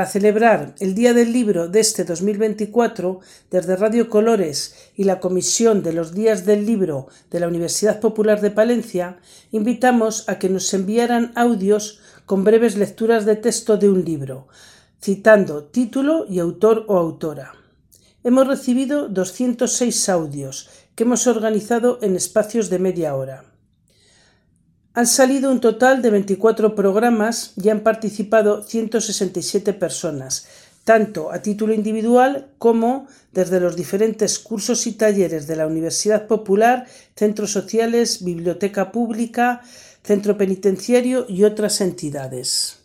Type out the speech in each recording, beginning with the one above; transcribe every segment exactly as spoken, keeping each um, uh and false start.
Para celebrar el Día del Libro de este dos mil veinticuatro, desde Radio Colores y la Comisión de los Días del Libro de la Universidad Popular de Palencia, invitamos a que nos enviaran audios con breves lecturas de texto de un libro, citando título y autor o autora. Hemos recibido doscientos seis audios que hemos organizado en espacios de media hora. Han salido un total de veinticuatro programas y han participado ciento sesenta y siete personas, tanto a título individual como desde los diferentes cursos y talleres de la Universidad Popular, centros sociales, biblioteca pública, centro penitenciario y otras entidades.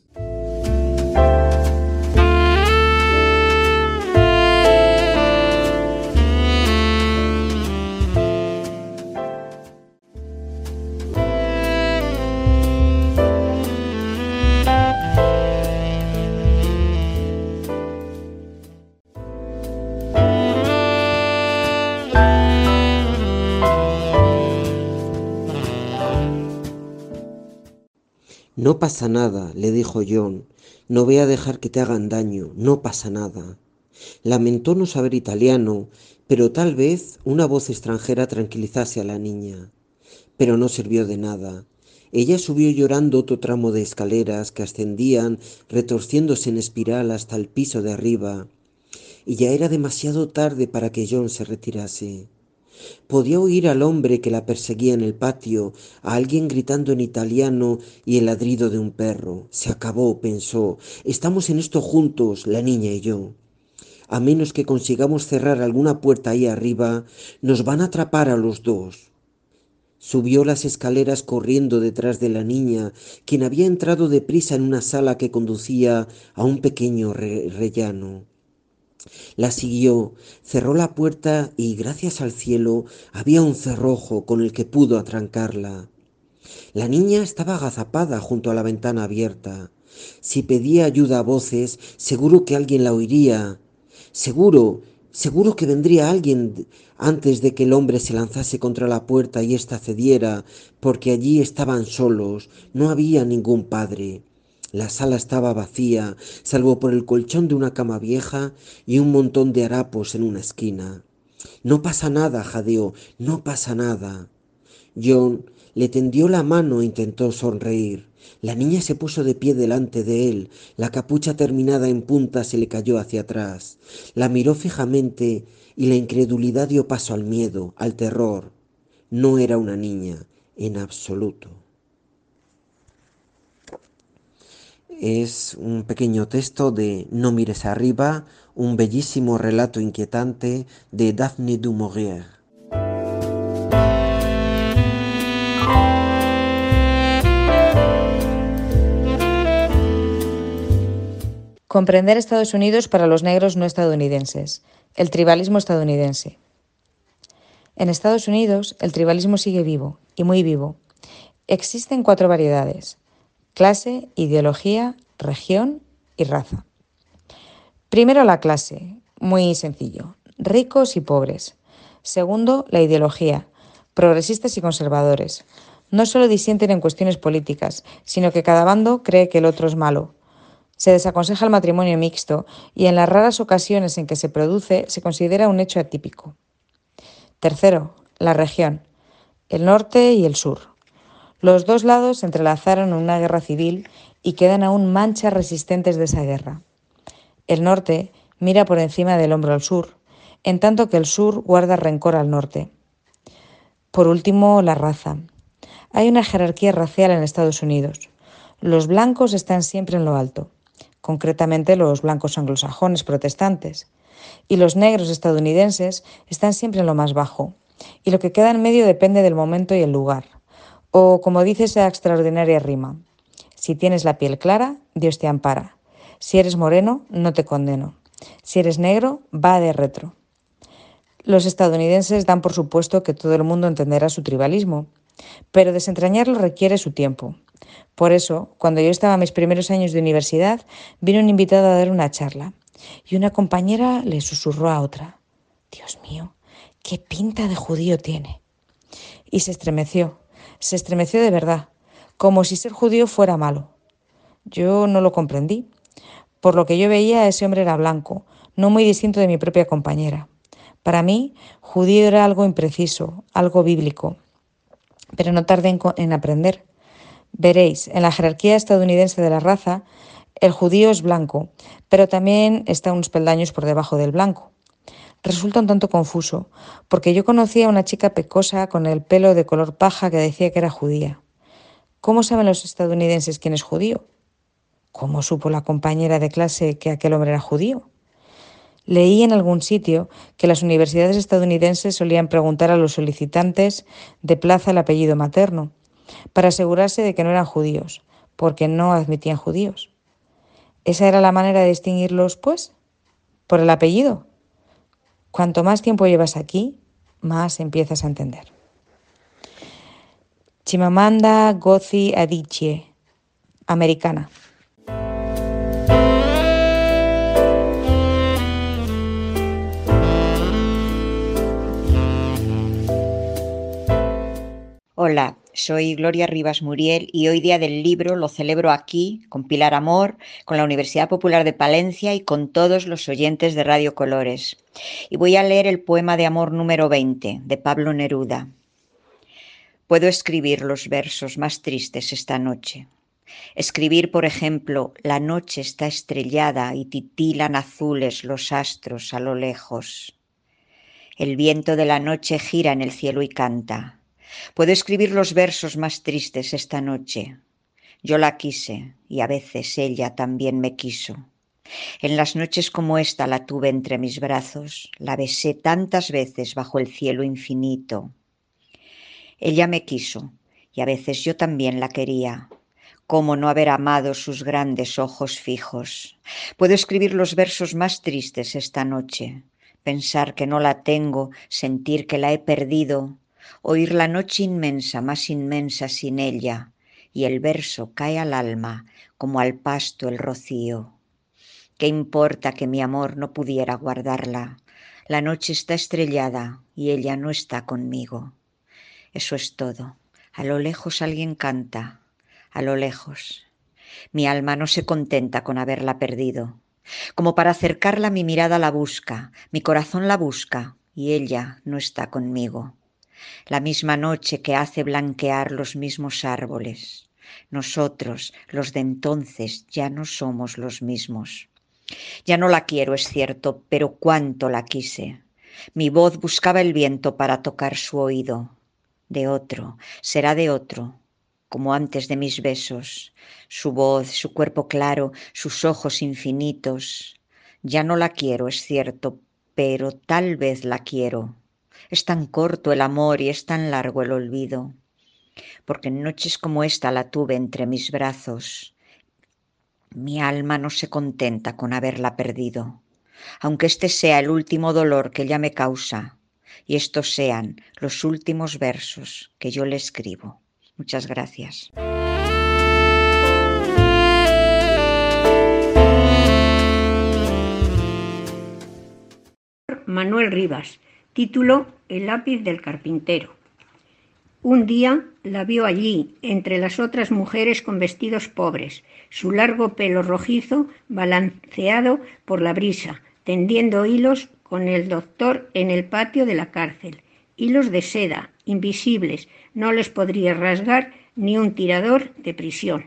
No pasa nada, le dijo John. No voy a dejar que te hagan daño, no pasa nada. Lamentó no saber italiano, pero tal vez una voz extranjera tranquilizase a la niña. Pero no sirvió de nada. Ella subió llorando otro tramo de escaleras que ascendían, retorciéndose en espiral hasta el piso de arriba, y ya era demasiado tarde para que John se retirase. Podía oír al hombre que la perseguía en el patio, a alguien gritando en italiano y el ladrido de un perro. Se acabó, pensó. Estamos en esto juntos, la niña y yo. A menos que consigamos cerrar alguna puerta ahí arriba, nos van a atrapar a los dos. Subió las escaleras corriendo detrás de la niña, quien había entrado deprisa en una sala que conducía a un pequeño re- rellano. La siguió, cerró la puerta y, gracias al cielo, había un cerrojo con el que pudo atrancarla. La niña estaba agazapada junto a la ventana abierta. Si pedía ayuda a voces, seguro que alguien la oiría. Seguro, seguro que vendría alguien antes de que el hombre se lanzase contra la puerta y ésta cediera, porque allí estaban solos, no había ningún padre. La sala estaba vacía, salvo por el colchón de una cama vieja y un montón de harapos en una esquina. No pasa nada, jadeó, no pasa nada. John le tendió la mano e intentó sonreír. La niña se puso de pie delante de él. La capucha terminada en punta se le cayó hacia atrás. La miró fijamente y la incredulidad dio paso al miedo, al terror. No era una niña, en absoluto. Es un pequeño texto de No mires arriba, un bellísimo relato inquietante de Daphne du Maurier. Comprender Estados Unidos para los negros no estadounidenses. El tribalismo estadounidense. En Estados Unidos, el tribalismo sigue vivo, y muy vivo. Existen cuatro variedades: clase, ideología, región y raza. Primero, la clase, muy sencillo, ricos y pobres. Segundo, la ideología, progresistas y conservadores. No solo disienten en cuestiones políticas, sino que cada bando cree que el otro es malo. Se desaconseja el matrimonio mixto y en las raras ocasiones en que se produce se considera un hecho atípico. Tercero, la región, el norte y el sur. Los dos lados se entrelazaron en una guerra civil y quedan aún manchas resistentes de esa guerra. El norte mira por encima del hombro al sur, en tanto que el sur guarda rencor al norte. Por último, la raza. Hay una jerarquía racial en Estados Unidos. Los blancos están siempre en lo alto, concretamente los blancos anglosajones protestantes, y los negros estadounidenses están siempre en lo más bajo, y lo que queda en medio depende del momento y el lugar. O, como dice esa extraordinaria rima, si tienes la piel clara, Dios te ampara. Si eres moreno, no te condeno. Si eres negro, va de retro. Los estadounidenses dan por supuesto que todo el mundo entenderá su tribalismo, pero desentrañarlo requiere su tiempo. Por eso, cuando yo estaba en mis primeros años de universidad, vino un invitado a dar una charla, y una compañera le susurró a otra: «Dios mío, qué pinta de judío tiene». Y se estremeció, se estremeció de verdad, como si ser judío fuera malo. Yo no lo comprendí, Por lo que yo veía, ese hombre era blanco, no muy distinto de mi propia compañera. Para mí, judío era algo impreciso, algo bíblico. Pero no tardé en, en aprender. Veréis, en la jerarquía estadounidense de la raza, el judío es blanco, pero también está unos peldaños por debajo del blanco. Resulta un tanto confuso, porque yo conocía a una chica pecosa con el pelo de color paja que decía que era judía. ¿Cómo saben los estadounidenses quién es judío? ¿Cómo supo la compañera de clase que aquel hombre era judío? Leí en algún sitio que las universidades estadounidenses solían preguntar a los solicitantes de plaza el apellido materno, para asegurarse de que no eran judíos, porque no admitían judíos. ¿Esa era la manera de distinguirlos, pues? ¿Por el apellido? Cuanto más tiempo llevas aquí, más empiezas a entender. Chimamanda Ngozi Adichie, americana. Hola, soy Gloria Rivas Muriel y hoy día del libro lo celebro aquí con Pilar Amor, con la Universidad Popular de Palencia y con todos los oyentes de Radio Colores. Y voy a leer el poema de amor número veinte de Pablo Neruda. Puedo escribir los versos más tristes esta noche. Escribir, por ejemplo, la noche está estrellada y titilan azules los astros a lo lejos. El viento de la noche gira en el cielo y canta. Puedo escribir los versos más tristes esta noche. Yo la quise y a veces ella también me quiso. En las noches como esta la tuve entre mis brazos, la besé tantas veces bajo el cielo infinito. Ella me quiso y a veces yo también la quería. ¿Cómo no haber amado sus grandes ojos fijos? Puedo escribir los versos más tristes esta noche. Pensar que no la tengo, sentir que la he perdido. Oír la noche inmensa, más inmensa sin ella, y el verso cae al alma como al pasto el rocío. ¿Qué importa que mi amor no pudiera guardarla? La noche está estrellada y ella no está conmigo. Eso es todo. A lo lejos alguien canta, a lo lejos. Mi alma no se contenta con haberla perdido. Como para acercarla mi mirada la busca, mi corazón la busca y ella no está conmigo. La misma noche que hace blanquear los mismos árboles. Nosotros, los de entonces, ya no somos los mismos. Ya no la quiero, es cierto, pero cuánto la quise. Mi voz buscaba el viento para tocar su oído. De otro, será de otro, como antes de mis besos. Su voz, su cuerpo claro, sus ojos infinitos. Ya no la quiero, es cierto, pero tal vez la quiero. Es tan corto el amor y es tan largo el olvido, porque en noches como esta la tuve entre mis brazos. Mi alma no se contenta con haberla perdido, aunque este sea el último dolor que ella me causa y estos sean los últimos versos que yo le escribo. Muchas gracias. Manuel Rivas. Título: El lápiz del carpintero. Un día la vio allí, entre las otras mujeres con vestidos pobres, su largo pelo rojizo balanceado por la brisa, tendiendo hilos con el doctor en el patio de la cárcel. Hilos de seda, invisibles, no les podría rasgar ni un tirador de prisión.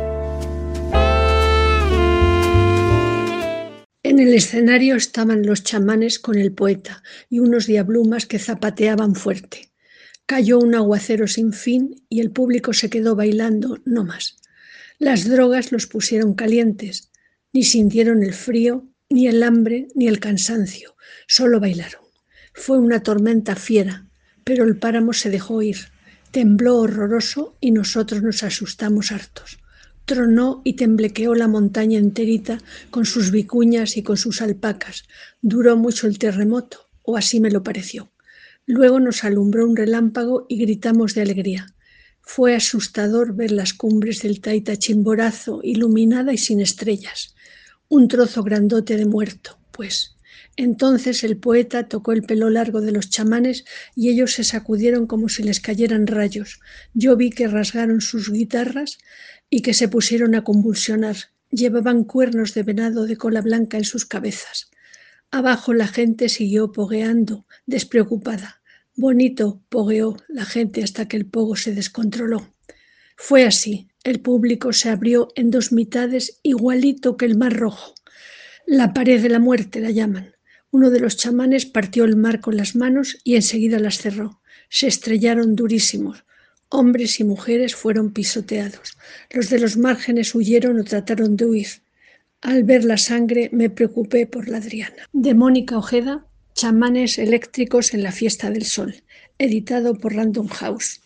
En el escenario estaban los chamanes con el poeta y unos diablumas que zapateaban fuerte. Cayó un aguacero sin fin y el público se quedó bailando no más. Las drogas los pusieron calientes, ni sintieron el frío, ni el hambre, ni el cansancio, solo bailaron. Fue una tormenta fiera, pero el páramo se dejó ir. Tembló horroroso y nosotros nos asustamos hartos. Tronó y temblequeó la montaña enterita con sus vicuñas y con sus alpacas. Duró mucho el terremoto, o así me lo pareció. Luego nos alumbró un relámpago y gritamos de alegría. Fue asustador ver las cumbres del Taita Chimborazo iluminada y sin estrellas. Un trozo grandote de muerto, pues. Entonces el poeta tocó el pelo largo de los chamanes y ellos se sacudieron como si les cayeran rayos. Yo vi que rasgaron sus guitarras y que se pusieron a convulsionar. Llevaban cuernos de venado de cola blanca en sus cabezas. Abajo la gente siguió pogueando, despreocupada. Bonito pogueó la gente hasta que el pogo se descontroló. Fue así, el público se abrió en dos mitades igualito que el Mar Rojo. La pared de la muerte la llaman. Uno de los chamanes partió el mar con las manos y enseguida las cerró. Se estrellaron durísimos. Hombres y mujeres fueron pisoteados. Los de los márgenes huyeron o trataron de huir. Al ver la sangre me preocupé por la Adriana. De Mónica Ojeda, Chamanes eléctricos en la fiesta del sol, editado por Random House.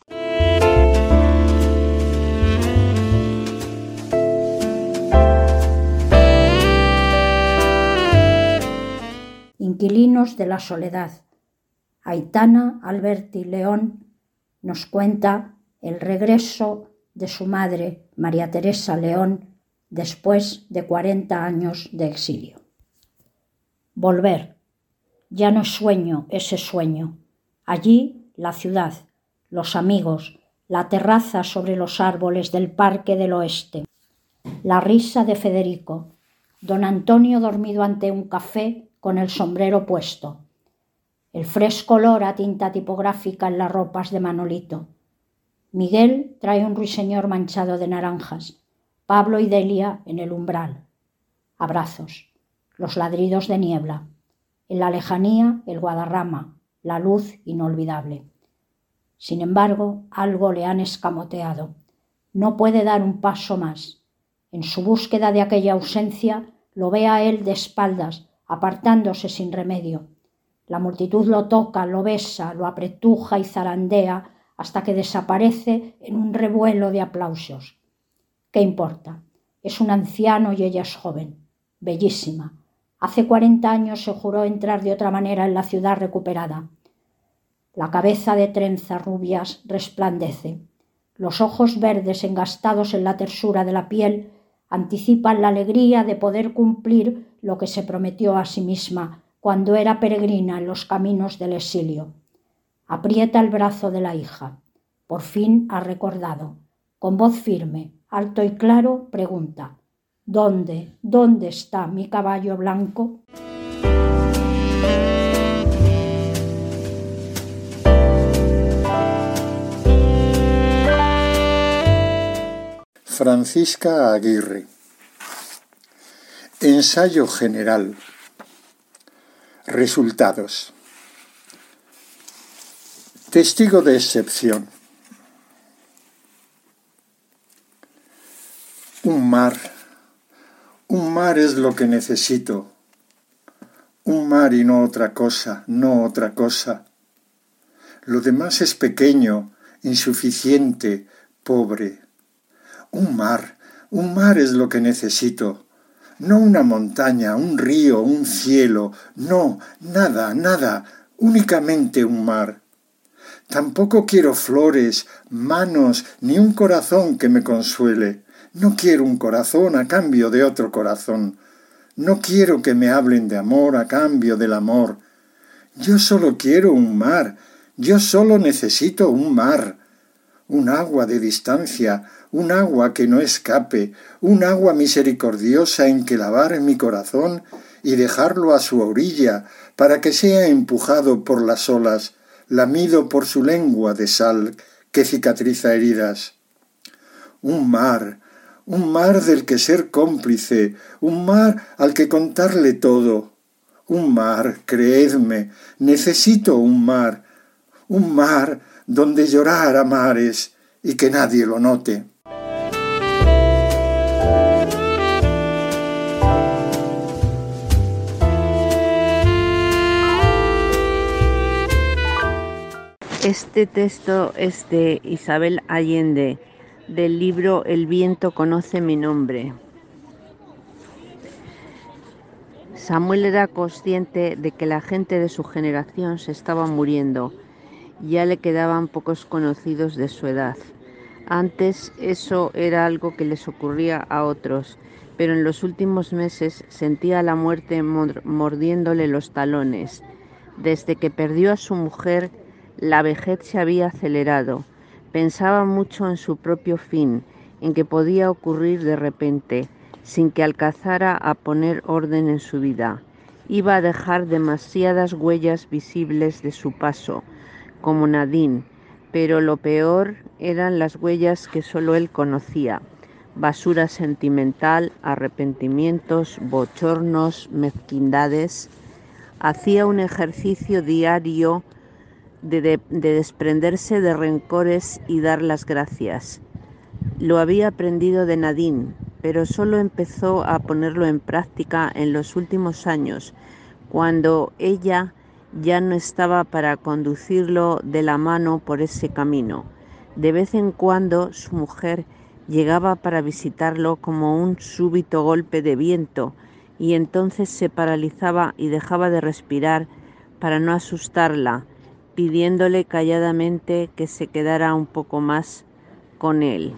Inquilinos de la soledad. Aitana Alberti León nos cuenta el regreso de su madre, María Teresa León, después de cuarenta años de exilio. Volver. Ya no es sueño ese sueño. Allí la ciudad, los amigos, la terraza sobre los árboles del Parque del Oeste, la risa de Federico, don Antonio dormido ante un café con el sombrero puesto, el fresco olor a tinta tipográfica en las ropas de Manolito. Miguel trae un ruiseñor manchado de naranjas, Pablo y Delia en el umbral. Abrazos, los ladridos de niebla, en la lejanía el Guadarrama, la luz inolvidable. Sin embargo, algo le han escamoteado. No puede dar un paso más. En su búsqueda de aquella ausencia, lo ve a él de espaldas, apartándose sin remedio. La multitud lo toca, lo besa, lo apretuja y zarandea hasta que desaparece en un revuelo de aplausos. ¿Qué importa? Es un anciano y ella es joven, bellísima. Hace cuarenta años se juró entrar de otra manera en la ciudad recuperada. La cabeza de trenzas rubias resplandece. Los ojos verdes engastados en la tersura de la piel anticipan la alegría de poder cumplir lo que se prometió a sí misma cuando era peregrina en los caminos del exilio. Aprieta el brazo de la hija. Por fin ha recordado. Con voz firme, alto y claro, pregunta: ¿Dónde, dónde está mi caballo blanco? Francisca Aguirre. Ensayo general. Resultados. Testigo de excepción. Un mar. Un mar es lo que necesito. Un mar y no otra cosa, no otra cosa. Lo demás es pequeño, insuficiente, pobre. Un mar, un mar es lo que necesito. No una montaña, un río, un cielo, no, nada, nada, únicamente un mar. Tampoco quiero flores, manos, ni un corazón que me consuele. No quiero un corazón a cambio de otro corazón. No quiero que me hablen de amor a cambio del amor. Yo solo quiero un mar, yo solo necesito un mar. Un agua de distancia, un agua que no escape, un agua misericordiosa en que lavar mi corazón y dejarlo a su orilla para que sea empujado por las olas, lamido por su lengua de sal que cicatriza heridas. Un mar, un mar del que ser cómplice, un mar al que contarle todo. Un mar, creedme, necesito un mar, un mar donde llorar a mares y que nadie lo note. Este texto es de Isabel Allende, del libro El viento conoce mi nombre. Samuel era consciente de que la gente de su generación se estaba muriendo. Ya le quedaban pocos conocidos de su edad. Antes eso era algo que les ocurría a otros, pero en los últimos meses sentía la muerte mordiéndole los talones. Desde que perdió a su mujer, la vejez se había acelerado. Pensaba mucho en su propio fin, en que podía ocurrir de repente. sin que alcanzara a poner orden en su vida. Iba a dejar demasiadas huellas visibles de su paso, como Nadine, pero lo peor eran las huellas que solo él conocía: basura sentimental, arrepentimientos, bochornos, mezquindades. Hacía un ejercicio diario de, de, de desprenderse de rencores y dar las gracias. Lo había aprendido de Nadine, pero solo empezó a ponerlo en práctica en los últimos años, cuando ella ya no estaba para conducirlo de la mano por ese camino. De vez en cuando su mujer llegaba para visitarlo como un súbito golpe de viento, y entonces se paralizaba y dejaba de respirar para no asustarla, pidiéndole calladamente que se quedara un poco más con él.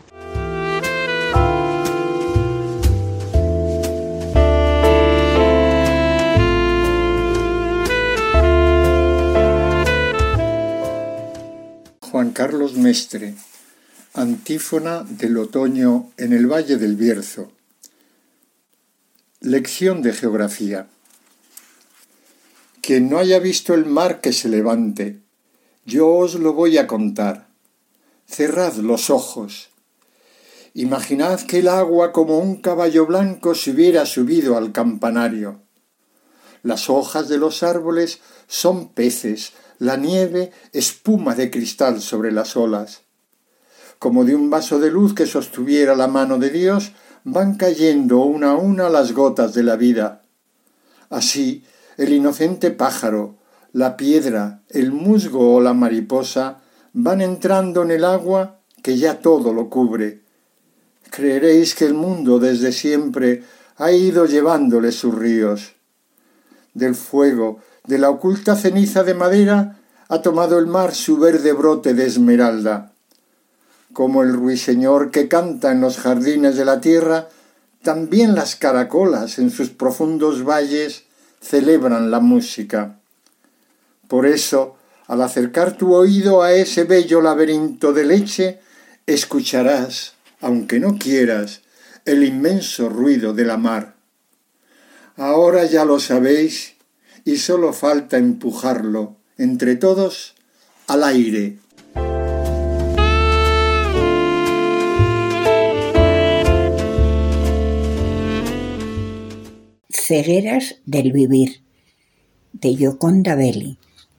Juan Carlos Mestre, antífona del otoño en el Valle del Bierzo. Lección de geografía. Quien no haya visto el mar que se levante, yo os lo voy a contar. Cerrad los ojos. Imaginad que el agua como un caballo blanco se hubiera subido al campanario. Las hojas de los árboles son peces, la nieve espuma de cristal sobre las olas. Como de un vaso de luz que sostuviera la mano de Dios, van cayendo una a una las gotas de la vida. Así, el inocente pájaro, la piedra, el musgo o la mariposa van entrando en el agua que ya todo lo cubre. Creeréis que el mundo desde siempre ha ido llevándole sus ríos. Del fuego, de la oculta ceniza de madera, ha tomado el mar su verde brote de esmeralda. Como el ruiseñor que canta en los jardines de la tierra, también las caracolas en sus profundos valles celebran la música. Por eso, al acercar tu oído a ese bello laberinto de leche, escucharás, aunque no quieras, el inmenso ruido de la mar. Ahora ya lo sabéis, y solo falta empujarlo, entre todos, al aire. Cegueras del vivir, de Gioconda Belli.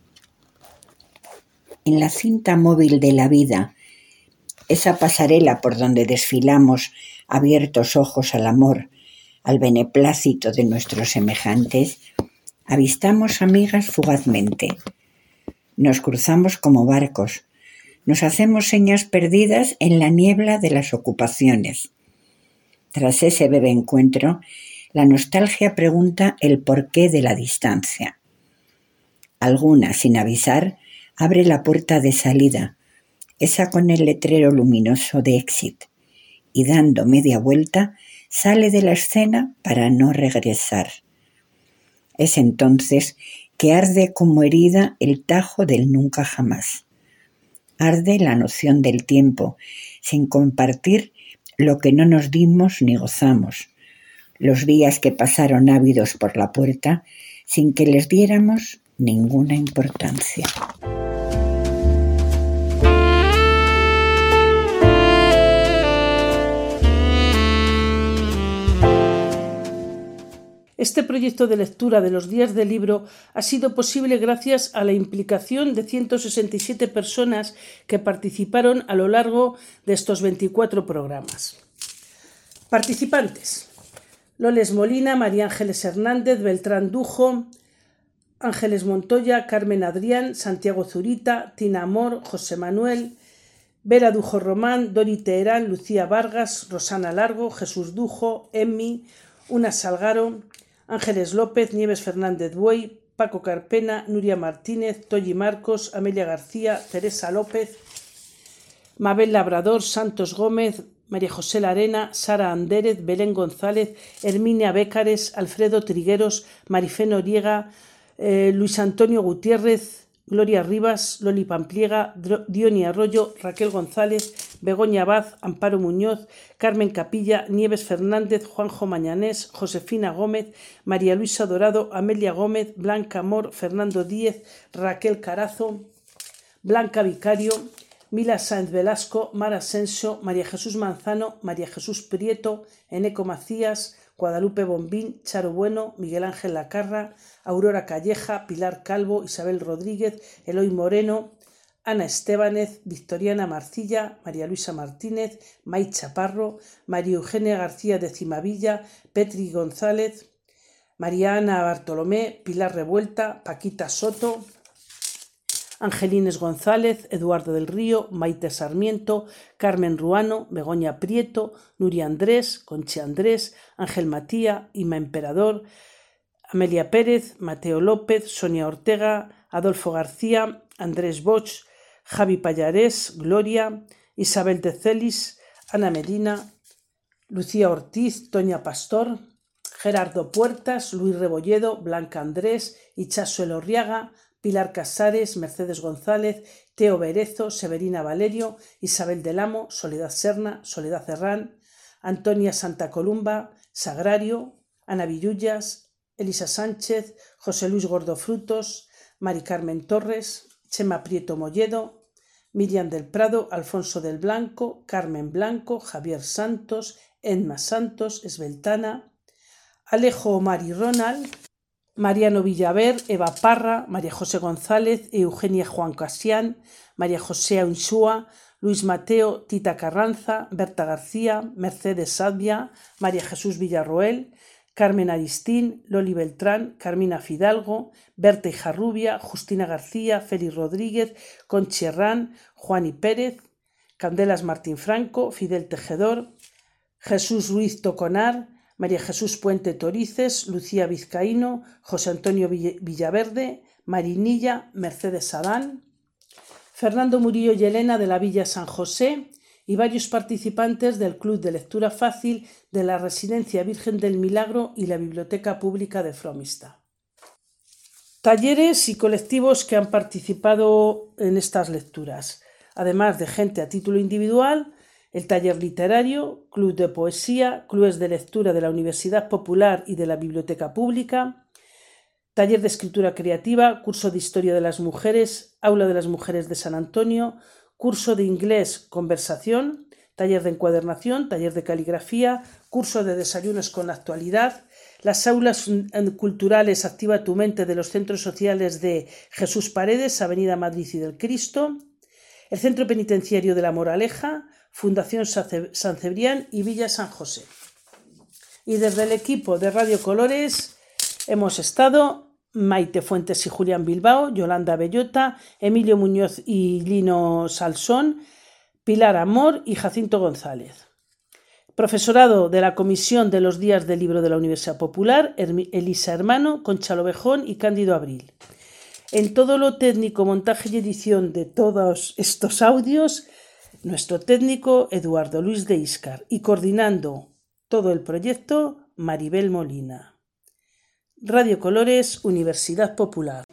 En la cinta móvil de la vida, esa pasarela por donde desfilamos abiertos ojos al amor, al beneplácito de nuestros semejantes, avistamos amigas fugazmente. Nos cruzamos como barcos, nos hacemos señas perdidas en la niebla de las ocupaciones. Tras ese breve encuentro, la nostalgia pregunta el porqué de la distancia. Alguna, sin avisar, abre la puerta de salida, esa con el letrero luminoso de exit, y dando media vuelta, sale de la escena para no regresar. Es entonces que arde como herida el tajo del nunca jamás. Arde la noción del tiempo, sin compartir lo que no nos dimos ni gozamos, los días que pasaron ávidos por la puerta sin que les diéramos ninguna importancia. Este proyecto de lectura de los días del libro ha sido posible gracias a la implicación de ciento sesenta y siete personas que participaron a lo largo de estos veinticuatro programas. Participantes: Loles Molina, María Ángeles Hernández, Beltrán Dujo, Ángeles Montoya, Carmen Adrián, Santiago Zurita, Tina Amor, José Manuel, Vera Dujo Román, Dori Teherán, Lucía Vargas, Rosana Largo, Jesús Dujo, Emmi, Una Salgaro, Ángeles López, Nieves Fernández Buey, Paco Carpena, Nuria Martínez, Toyi Marcos, Amelia García, Teresa López, Mabel Labrador, Santos Gómez, María José Larena, Sara Andérez, Belén González, Herminia Bécares, Alfredo Trigueros, Marifé Noriega, eh, Luis Antonio Gutiérrez, Gloria Rivas, Loli Pampliega, Diony Arroyo, Raquel González, Begoña Abad, Amparo Muñoz, Carmen Capilla, Nieves Fernández, Juanjo Mañanés, Josefina Gómez, María Luisa Dorado, Amelia Gómez, Blanca Amor, Fernando Díez, Raquel Carazo, Blanca Vicario, Mila Sáenz Velasco, Mara Asensio, María Jesús Manzano, María Jesús Prieto, Eneco Macías, Guadalupe Bombín, Charo Bueno, Miguel Ángel Lacarra, Aurora Calleja, Pilar Calvo, Isabel Rodríguez, Eloy Moreno, Ana Estébanez, Victoriana Marcilla, María Luisa Martínez, May Chaparro, María Eugenia García de Cimavilla, Petri González, María Ana Bartolomé, Pilar Revuelta, Paquita Soto, Angelines González, Eduardo del Río, Maite Sarmiento, Carmen Ruano, Begoña Prieto, Nuria Andrés, Conchi Andrés, Ángel Matía, Ima Emperador, Amelia Pérez, Mateo López, Sonia Ortega, Adolfo García, Andrés Boch, Javi Pallarés, Gloria, Isabel de Celis, Ana Medina, Lucía Ortiz, Toña Pastor, Gerardo Puertas, Luis Rebolledo, Blanca Andrés, Ichazo Elorriaga, Pilar Casares, Mercedes González, Teo Berezo, Severina Valerio, Isabel del Amo, Soledad Serna, Soledad Serrán, Antonia Santa Columba, Sagrario, Ana Villullas, Elisa Sánchez, José Luis Gordofrutos, Mari Carmen Torres, Chema Prieto Molledo, Miriam del Prado, Alfonso del Blanco, Carmen Blanco, Javier Santos, Edma Santos, Esbeltana, Alejo Omar y Ronald, Mariano Villaver, Eva Parra, María José González, Eugenia Juan Casián, María José Aunsúa, Luis Mateo, Tita Carranza, Berta García, Mercedes Sabia, María Jesús Villarroel, Carmen Aristín, Loli Beltrán, Carmina Fidalgo, Berta Ijarrubia, Justina García, Félix Rodríguez, Conchi Herrán, Juani Pérez, Candelas Martín Franco, Fidel Tejedor, Jesús Ruiz Toconar, María Jesús Puente Torices, Lucía Vizcaíno, José Antonio Villaverde, Marinilla, Mercedes Adán, Fernando Murillo y Elena de la Villa San José y varios participantes del Club de Lectura Fácil de la Residencia Virgen del Milagro y la Biblioteca Pública de Fromista. Talleres y colectivos que han participado en estas lecturas, además de gente a título individual: el taller literario, club de poesía, clubes de lectura de la Universidad Popular y de la Biblioteca Pública, taller de escritura creativa, curso de historia de las mujeres, aula de las mujeres de San Antonio, curso de inglés conversación, taller de encuadernación, taller de caligrafía, curso de desayunos con la actualidad, las aulas culturales Activa tu mente de los centros sociales de Jesús Paredes, Avenida Madrid y del Cristo, el centro penitenciario de La Moraleja, Fundación San Cebrián y Villa San José. Y desde el equipo de Radio Colores hemos estado Maite Fuentes y Julián Bilbao, Yolanda Bellota, Emilio Muñoz y Lino Salsón, Pilar Amor y Jacinto González. Profesorado de la Comisión de los Días del Libro de la Universidad Popular, Elisa Hermano, Concha Lovejón y Cándido Abril. En todo lo técnico, montaje y edición de todos estos audios, nuestro técnico Eduardo Luis de Íscar, y coordinando todo el proyecto Maribel Molina. Radio Colores, Universidad Popular.